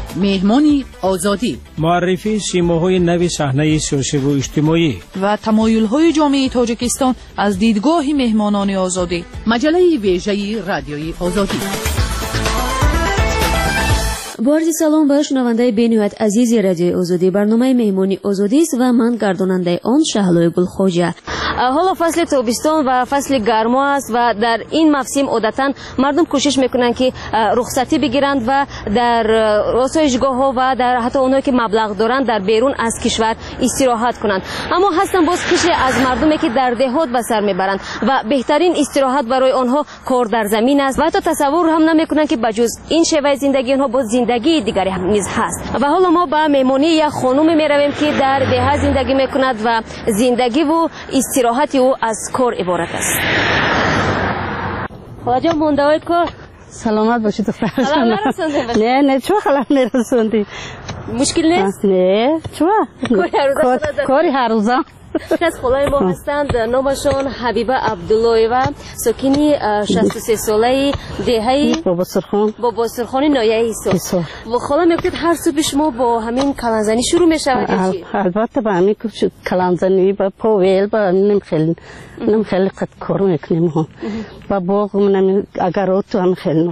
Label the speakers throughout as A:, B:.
A: مهمانی آزادی،
B: معرفی سیماهای نوی صحنه سیاسی و اجتماعی
C: و تمایل‌های جامعه تاجیکستان از دیدگاه مهمانان آزادی.
A: مجله ویژه رادیوی آزادی.
D: با عرض سلام به شنونده بین‌نهایت عزیز رادیوی آزادی. برنامه مهمانی آزادی است و من گرداننده آن شهلای گلخوجه. حالا فصل تابستان و فصل گرما است و در این موسم عادتاً مردم کوشش میکنند که رخصتی بگیرند و در آسایشگاه‌ها و در حتی اونایی که مبلغ دارند در بیرون از کشور استراحت کنند. اما هستن باز قشری از مردمی که در دهات به سر میبرند و بهترین استراحت برای آنها کار در زمین است و حتی تصور هم نمیکنند که بجز این شیوه زندگی آنها باز زندگی دیگری هم نیز هست. و حالا ما به مهمانی یک خانم میرویم که در دهات زندگی میکند و زندگی و استراحت او از کار عبارت است. خواجه مونده‌های کار
E: سلامت باشید دختر.
D: خلال نرسونده باشید؟
E: نه چون خلال نرسوندی؟
D: مشکل نیست؟
E: نه چون کاری هر روزه.
D: از خلای ما هستند، نامشان حبیبه عبداللهیوا، ساکنی 63 ساله دهه بابا سرخان نایه ایسا. و خلا میگوید هر صبح شما با همین کلانزنی شروع میشود یا چی؟
E: البته با همین کلانزنی با پاویل با نمیخیلی قد کار میکنیم با باغ اگر تو هم خیلی.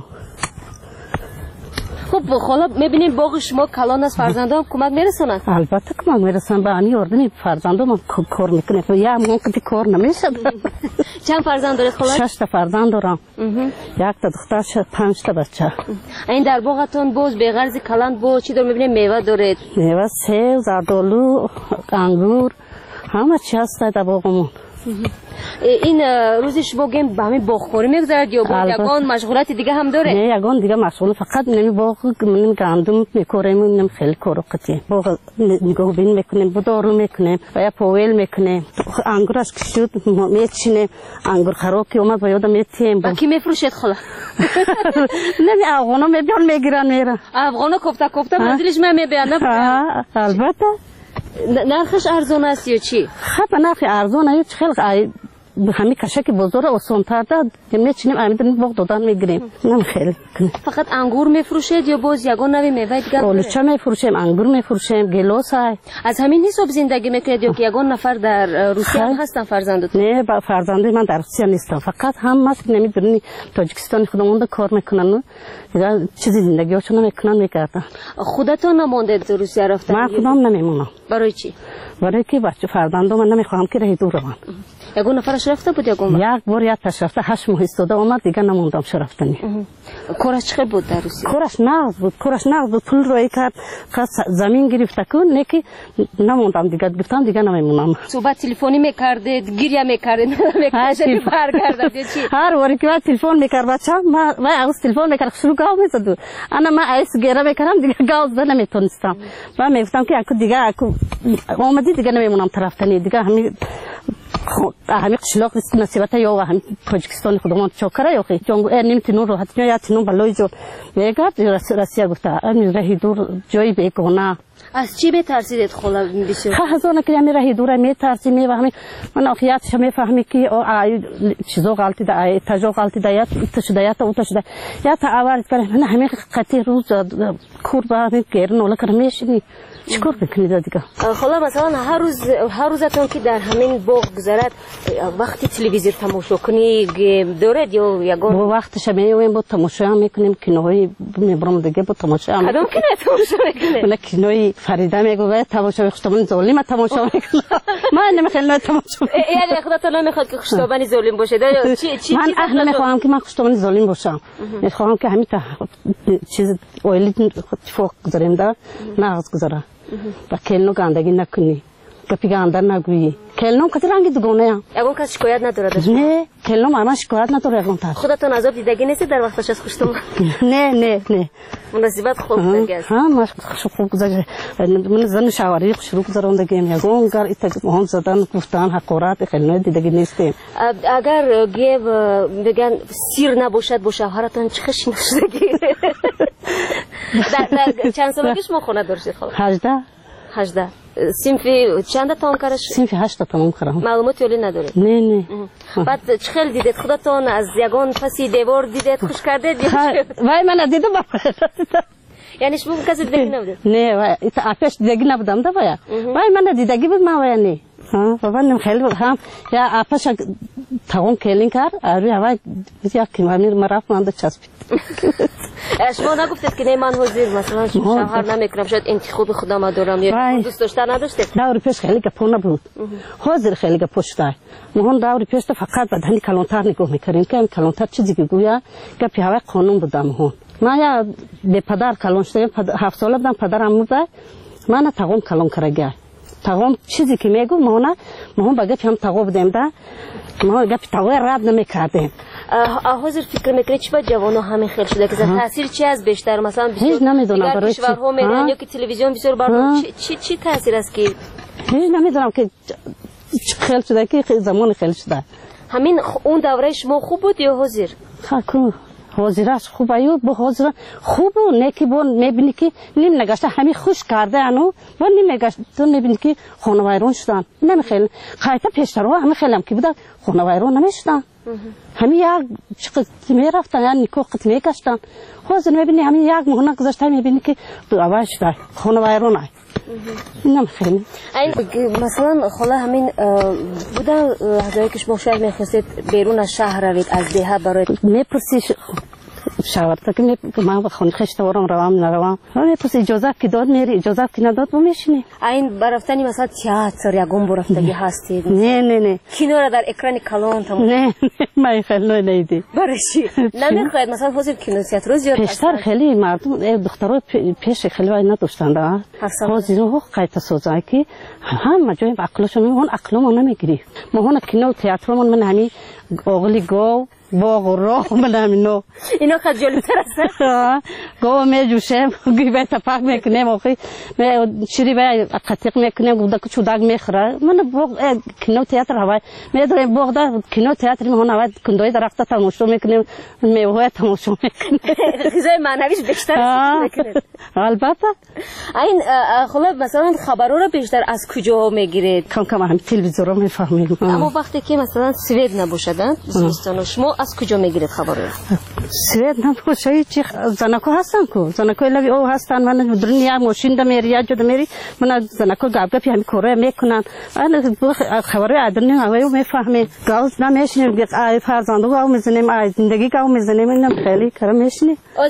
D: خب خالا میبینیم باغ شما کلان است، فرزندان کمک میرسونن؟
E: البته کمک میرسونن، با همین اردنی فرزندان کار میکنه و یا موقعی کار نمیشه.
D: چند فرزند دارید خالا؟
E: 6 تا فرزند دارم، 1 تا دختر 5 تا بچه. این
D: در باغتون باز به غرض کلان با چی دار میبینیم؟ میوه دارید؟
E: میوه سیب، زردآلو، انگور، همه چی هست در باغمون.
D: این روزش بگیم به همین باغخوری میگذرد یا با یگان مشغولات دیگه هم داره؟
E: نه یگان دیگه مشغول، فقط نمی باغ من گندم میکاریم، نمی خیلی کارو قطعی باغ نگاه بین میکنیم، دارو میکنیم و یا پاویل میکنیم، انگورش که شد میچینیم، انگور خراب که اومد و یادم میتیم.
D: با کی میفروشید خلا؟
E: نمی افغانا میبیان میگیرن میرن.
D: افغانا کوفته منزلش میبیان؟
E: البته.
D: نرخش ارزان است یا چی؟
E: خب نرخ ارزان است، خیلی همین کشک بزرگ آسان‌تر داد میچینیم امیدن باغ دادن میگیریم. نم خیلی
D: فقط انگور میفروشید یا باز یگان نوی میوه دیگه؟
E: اولچه میفروشیم، انگور میفروشیم، گیلاس های.
D: از همین حساب زندگی میکنید یا که یگان نفر در روسیه هستن فرزندتون؟
E: نه با فرزندای من در روسیه نیستم، فقط هم ماست نمیدونی تاجیکستان خودمون کار میکنن یا چیزی زندگیشون میکنن میکردن.
D: خودتون نموندید روسیه رفتن؟
E: من خودم نمیمونم.
D: برای چی؟
E: برای که بچه فرزندام من نمیخوام که راه دور روم.
D: یگان نفرش رفته بود یگان؟
E: یک بار یک رفته 8 ماه استاده اومد دیگه نموندم رفتنی.
D: کارش چه بود در روسیه؟
E: کارش نقد بود، پول روی کرد، زمین گرفته کن نکی نموندم دیگه، گفتم دیگه نمیمونم.
D: صحبت تلفنی میکردید، گریه میکردید، میکردید برگردید چی؟
E: هر وقتی که تلفن میکرد بچه‌م من از تلفن میکرد شروع گاو میزد. انا ما ایس گریه میکردم دیگه گاو زدن نمیتونستم. من میگفتم که اكو دیگه اكو اومدی دیگه نمیمونم رفتنی دیگه همین قشلاق نصیبت یا و همین تاجیکستان خودمون چاکره یا خی جنگو نمیتونن راحت یا تنون بالای جو میگفت روسیه گفته امیر راه دور جایی بیگانه.
D: از چی میترسیدید خلا بسیار؟
E: هزار که امیر راه دور میترسی میفهمی من آخیاتش میفهمی که چیزا غلطی ده تجا غلطی ده یا تشدیات او تشدیات یا تعاورد کنه من همین قطعی روز کور با گرن ولا کرمیشنی چیکار بکنید دیگه؟
D: خلا مثلا هر روزتون که در همین باغ گذرد وقتی تلویزیون تماشا کنی دارد یا یگان؟
E: با وقتش میایم با تماشا میکنیم کینوهای میبرم دیگه با تماشا
D: میکنیم. کدام کینو تماشا میکنید؟
E: من کینوی فریده میگه تماشا خشتابانی ظالم تماشا میکنم. من نمیخوام تماشا.
D: یعنی خودتون نمیخواد که خشتابانی ظالم باشه؟ چی
E: من اهل نمیخوام که من خشتابانی ظالم باشم. میخوام که همین چیز اویلی فوق گذاریم در ناز گذاره. و کلنو گندگی نکنی، گپی گندر نگویی. کلنو کتی رنگی دوگانه هم.
D: یگان کس شکایت ندارد؟
E: نه، کلنو من شکایت نداره یگان تر.
D: خودتون عذاب دیدگی نیستید در وقتش از خوشتون؟
E: نه.
D: مناسبت خوب گذشت.
E: ها، من خوب گذشت. من زن شواری شروع گذراندگیم یگان گر ایت مهم زدن گفتن حقارت خیلی دیدگی نیستیم.
D: اگر گیو بگن سیر نباشد با شوهرتون چه خشی نشدگی؟ در چند سالگی شما خونه داشتید خاله؟ 18. صنفی چند تام کارش؟
E: صنفی 8 تام کارم.
D: معلوماتی ولی نداره؟
E: نه.
D: بعد چه خیلی دیدید خودتون از یگان پسی دیوار دیدید خوش کردید؟
E: وای من دیدم.
D: یعنی شما کسی دیگه نبود؟
E: نه و آپش دیگه نبودم دا باید وای من دیدگی بود ما وای نه بابا نم خیلی هم یا آپش تاون کلین کار آری هوا یا کیمانی مرافت مانده چسبید
D: شما نگفتید که نه من حضور مثلا شهر نمیکنم شاید انتخاب خودم دارم یا دوست داشتن نداشتید؟
E: داوری پیش خیلی گپونه بود حاضر خیلی گپوشتای مهون داوری پیش فقط بدنی کلانتر نگاه میکردیم که کلانتر چیزی که گویا گپی هوا قانون بودم مهون ما یا به پدر کلان شدیم 7 ساله بودم پدرم مرده من تاون کلان کرده تاون چیزی که میگو مهون با گپی هم تاو بودیم ده ما گپی تاو رد نمیکردیم
D: حاضر فکر میکنید چی با جوانو همین خیلی شده که تاثیر چی از بیشتر مثلا
E: هیچ نمیدونم برای چی
D: کشورها میرن یا که تلویزیون بسیار برنامه چی تاثیر است که
E: هیچ نمیدونم که خیلی شده که زمان خیلی شده
D: همین اون دوره شما خوب بود یا حاضر
E: خاکو حاضرش خوب ایو با حاضر خوب نکی بون میبینی که نیم نگشته همین خوش کرده انو و نیم نگشته تو میبینی که خانوایرون شدن نمیخیل خیلی پیشتر همه خیلی هم که بودن خانوایرون نمیشدن همین یک قطمه رفتن یا نیکو قطمه کشتن حاضر میبینی همین یک مهنه گذاشته میبینی که دو اول شده خانوایرون های نمیخیل
D: مثلا خاله همین بوده هزایی که شما شاید میخواستید بیرون از شهر روید از دیه برای
E: میپرسی شاورتا که من با خانه خشت ورم روام نروام میپرسی اجازه که داد میری اجازه که نداد و میشینی
D: این برفتنی مثلا تئاتر یا گم برفتگی هستید
E: نه
D: کینو را در اکران کلان تمام
E: نه من خیلی نیدی
D: برای چی نمیخواید مثلا حاضر کینو تئاتر رو زیاد
E: پیشتر خیلی مردم دخترها پیش خیلی وای نداشتن دا حاضر رو قایت سوزای که هم جای عقلشون اون عقلمون نمیگیری ما هون کینو تئاترمون من همین اوغلی گو باغ راه من همینو
D: اینا خجالتر است
E: گو میجوشم گیبه تپاک میکنم آخی شیری به قطیق میکنم گودا که چوداگ میخوره من باغ کینو تئاتر هوای میدارم باغ دا کینو تئاتر میهون هوای کندوی درخت تماشا میکنم میوه تماشا میکنم
D: غذای معنویش بیشتر میکنه
E: البته
D: این خلا مثلا خبرها رو بیشتر از کجا میگیرید
E: کم همین تلویزیون رو میفهمیم
D: اما وقتی که مثلا سوئد نباشدن دوستان شما از کجا میگیرید خبر رو
E: سوئد نباشه چی زنکو هستن کو زنکو لوی او هستن من دنیا ماشین د میری یا جد میری من زنکو گابگپی همین کاره میکنن من خبر ادنی هوای میفهمه گاز نمیشنیم دیگه فرزندو گاو میزنیم زندگی گاو میزنیم اینم خیلی کار میشنی
D: از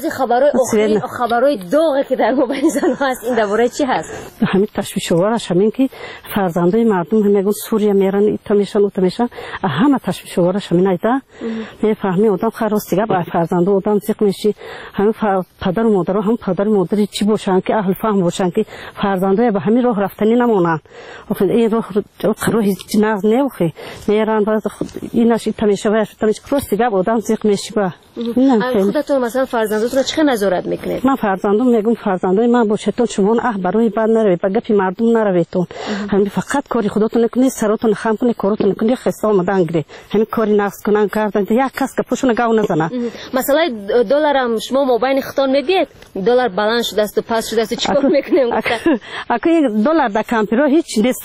D: خبرای داغی که در موبایل زن هست این درباره چی هست
E: همین تشویش وارش همین که فرزندای مردم میگن سوریه میرن ایتا میشن اوتا میشن همه تشویش وارش همین ایدا میفهمی آدم خلاص دیگه با فرزندو آدم زیق میشی همین پدر و مادر هم پدر و مادری چی باشن که اهل فهم باشن که فرزندای به همین راه رفتنی نمونن این راه هیچ ناز نمیخوی میرن باز ایناش ایتا میشه و تمیش خلاص دیگه آدم زیق میشی با
D: خودتون مثلا فرزندتون چه نظارت میکنید
E: من فرزندم میگم فرزندای من باشه تو شما برای بعد نروید با گپی مردم نروید تو همین فقط کاری خودتون نکنید سرتون خم کنید کارتون نکنید خسته اومدن گری همین کاری نقص کنن کردن یک کس که پوشونه گاو نزنه
D: مثلا دلارم شما موبایل خطان میدید دلار بالانس شده است و پاس شده است چیکار میکنیم
E: اگه یک دلار در کامپیوتر هیچ نیست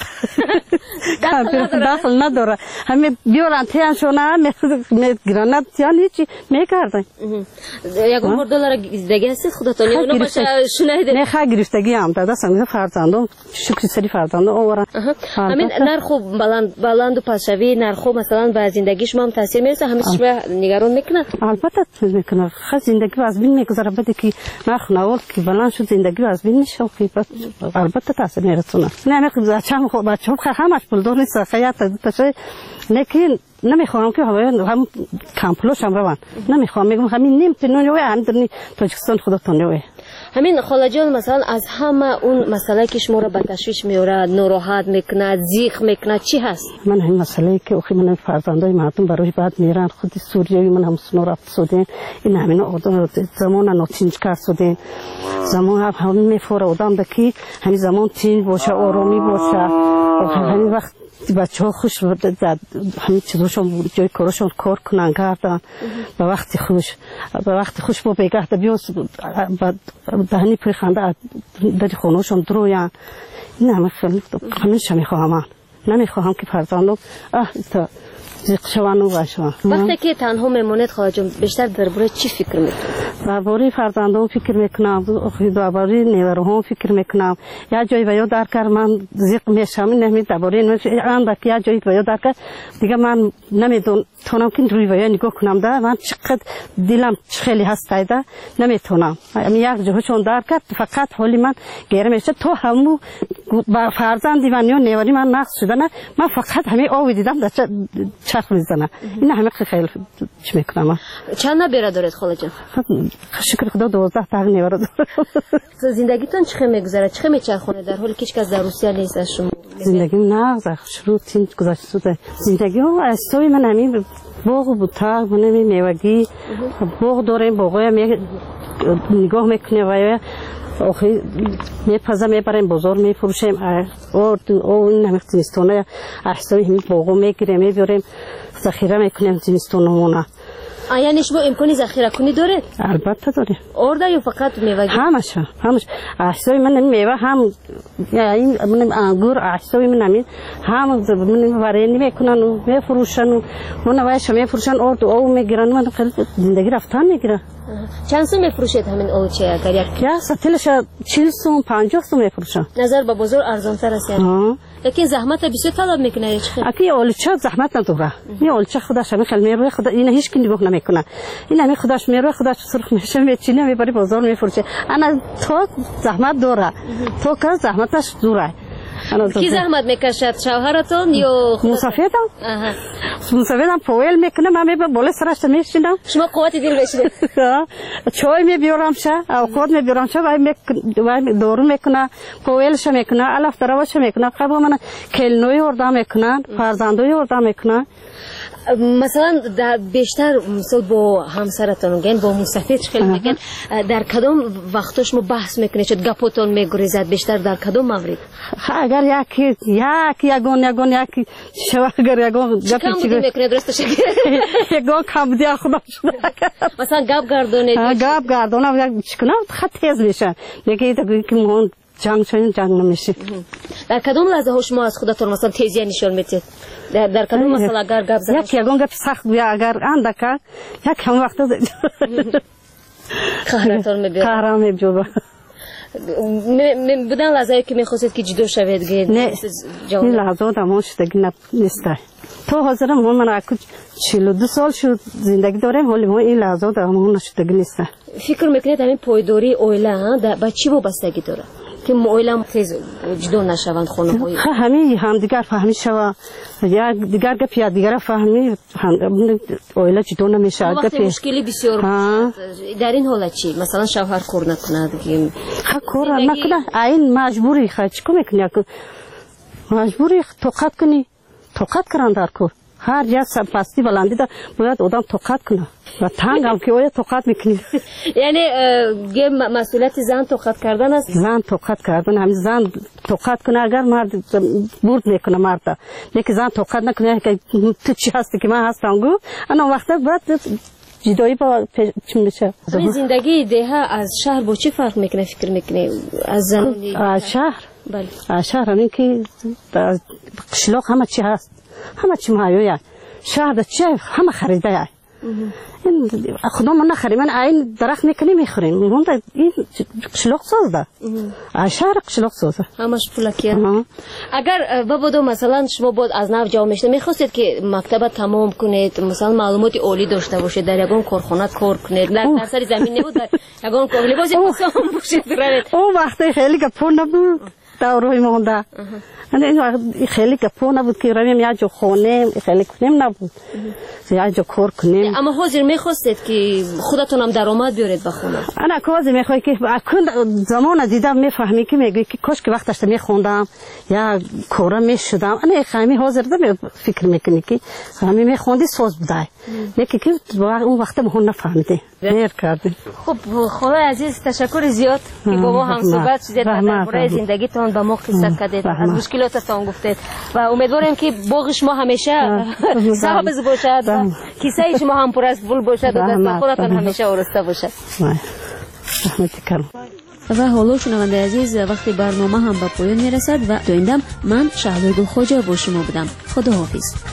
E: کامپیوتر داخل نداره همین بیارن تیان شونه میگیرن تیان هیچی میکردن
D: یک بار دلار دیگه است خودتون اونو باشه شنیدید
E: نه خا گرفتگی هم داده سم فرزندم شکر سری فرزندم اورا
D: همین نرخ بلند و پاسوی نرخ مثلا به زندگی شما هم تاثیر میرسه همه شما نگران میکنه
E: البته میکنه خا زندگی از بین میگذره بده که نرخ نوال که بلند شد زندگی از بین میشه البته تاثیر میرسونه نه میگم بچه‌ها همش پول دور نیست خیاط تشه لیکن نمیخوام که هم کامپلوش هم روان نمیخوام میگم همین نیم تنونی هم در تاجیکستان خودتون روی
D: همین خاله جان مثلا از همه اون مسئله که شما را به تشویش میاره ناراحت میکنه زیق میکنه چی هست
E: من همین مسئله که اخی من فرزندای مردم برای بعد میرن خود سوریایی من هم سنو رفت سودین این همین آدم زمان نوتینج کرد سودین زمان هم میفوره آدم دکی همین زمان تین باشه آرامی باشه همین وقت بچه ها خوش همین چیزاشون جای کارشون کار کنن کردن به وقتی خوش با بگه ده بیان دهنی پریخنده در خونهشون درویان این همه خیلی همیشه میخواهم نمیخواهم که فرزندم زیق شوان و باشم
D: وقتی که تنها میمونید خواهد بیشتر درباره چی فکر میکنید
E: درباره فرزندان فکر میکنم، درباره نیوروهام فکر میکنم. یا جایی به یاد در کار من زیق میشم، نمیدونم درباره اندک یا جایی به یاد در کار دیگه من نمیتونم که روی ویا نگاه کنم. ده من چقدر دلم خیلی هستایده نمیتونم. یک جهشون در کار فقط حالی من گیره میشه. تو همو فرزندی و نیوری من نقص شده نه، من فقط همه آوی دیدم در چرخ میزنه. این همه خیلی چی میکنم.
D: چند برادرت خاله جان؟
E: شکر خدا 12 تا نیوره دارم.
D: زندگیتون چه میگذره؟ چه میچرخونه در حالی که هیچ کس در روسیه نیست از شما؟
E: زندگیم نه روتین گذشته شده. زندگی از توی من همین باغ بود تا من میوگی باغ داریم، باغای نگاه میکنه و آخی میپزه میبریم بازار میفروشیم. اون نمیخ زمستونه احسایی همین باغو میگیریم میبریم ذخیره میکنیم زمستونمونه.
D: یعنی شما امکانی ذخیره کنی داره؟
E: البته داره.
D: آرده یا فقط میوه؟
E: همش احسای من میوه هم یعنی من انگور احسای من همین هم من ورینی میکنن و میفروشن و من وایش میفروشن او میگیرن. من خیلی زندگی رفتن میگیره.
D: چند سو میفروشید همین اوچه اگر یک
E: سطلش 40 سوم 50 سوم میفروشن.
D: نظر به بازار ارزان تر است یعنی. لیکن زحمت بسیار طلب میکنه.
E: اکی اولچه زحمت نداره. این اولچه خودش همین خیلی میروه خدا این هیچ کی نگاه نمیکنه. این همین خودش میروه خودش سرخ میشه میچینه میبری بازار میفروشه. انا تو زحمت داره. تو که زحمتش دوره.
D: کی زحمت میکشد؟ شوهرتون یا
E: مسافرتون؟ مسافرتون پویل میکنه من میبرم بالا سرش میشینم.
D: شما قوت دل بشید.
E: چای میبیارم شه او خود میبیارم شه و دورو میکنه پویلش میکنه الف دروش میکنه. قبل من کلنوی وردا میکنن فرزندوی وردا میکنن.
D: مثلا در بیشتر مثلا با همسرتون گن با مسافر خیلی میگن در کدام وقتا شما بحث میکنید چه گپاتون میگریزد بیشتر در کدام مورد؟
E: اگر یکی شو اگر یگون
D: گپی چی میکنه درستش
E: یگون کم دی خدا
D: مثلا گپ گردونه
E: یک چیکنم خط تیز میشه یکی که مون جنگ نمیشه.
D: در کدام لحظه ها شما از خودتون مثلا تیزی نشون میدید؟ در کدام مثلا اگر گپ زدن
E: یگون گپ سخت بیا اگر اندکه یک هم وقت
D: قهرتون میبینید
E: قهرم میبینید
D: بدن لحظه که میخواستید که جدا شوید گید
E: نه این لحظه دمون شدگی نیست. تو حاضرم من اکو 42 سال شد زندگی دارم ولی این لحظه دمون شدگی نیست.
D: فکر میکنید همین پایداری اویله با چی وابستگی داره که اویله تیز جدا نشوند خانه های
E: همین هم دیگر فهمی شوا یا دیگر گپ یا دیگر فهمی اویله جدا نمیشه.
D: وقتی مشکلی بسیار در این حالت چی مثلا شوهر کار نکنه دیگه
E: کار نکنه این مجبوری خرج کنی مجبوری توقت کنی توقت کردن در کار هر جا پستی بلندی دا باید آدم توقت کنه و تنگ هم که اوید توقت میکنی.
D: یعنی مسئولیت زن توقت کردن است؟
E: زن توقت کردن همین زن توقت کنه اگر مرد برد میکنه مرد لیکن زن توقت نکنه که تو چی هستی که من هستم گو انا وقتا باید جدایی با چی میشه.
D: زندگی دیها از شهر با چی فرق میکنه فکر میکنه از زنانی؟
E: از شهر؟
D: بله
E: از شهر همین که قشلاق همه چی هست همه چی مایویه شهر چی همه خریده یه خدا من نخریم من این درخت میکنی میخوریم من این قشلاق سازده شهر قشلاق سازده
D: همش پولکیه. اگر بابدو مثلا شما بود از نو جامعه شده میخواستید که مکتب تمام کنید مثلا معلومات عالی داشته باشید در یگان کارخانه کار کنید در سر زمین نبود در یگان کار لباس پوشان باشید
E: اون وقتی خیلی گپون نبود دوروی مونده این خیلی گپو نبود که رویم یا جو خونه خیلی کنیم نبود یا جو کار کنیم.
D: اما حاضر میخواستید که خودتون هم درآمد بیارید به خونه؟
E: انا کازی میخوای که زمان دیدم میفهمی که میگی که کاش که وقتش میخوندم یا کارا میشدم انا خیلی حاضر دم فکر میکنی که خیلی میخوندی ساز بودای یکی که اون وقت مون نفهمیدی دیر کردی.
D: خب خدا عزیز تشکر زیاد که با ما هم صحبت شدید و درباره زندگیتون با ما قصه کردید از مشکلاتتون گفتید و امیدوارم که باغ شما همیشه سبز باشد و کیسه شما هم پر از پول باشد و دست خودتون همیشه آراسته باشد. و حالا شنونده عزیز وقتی برنامه هم به پایان میرسد و تا این دم من شهلا گل خواجه با شما بودم. خدا حافظ.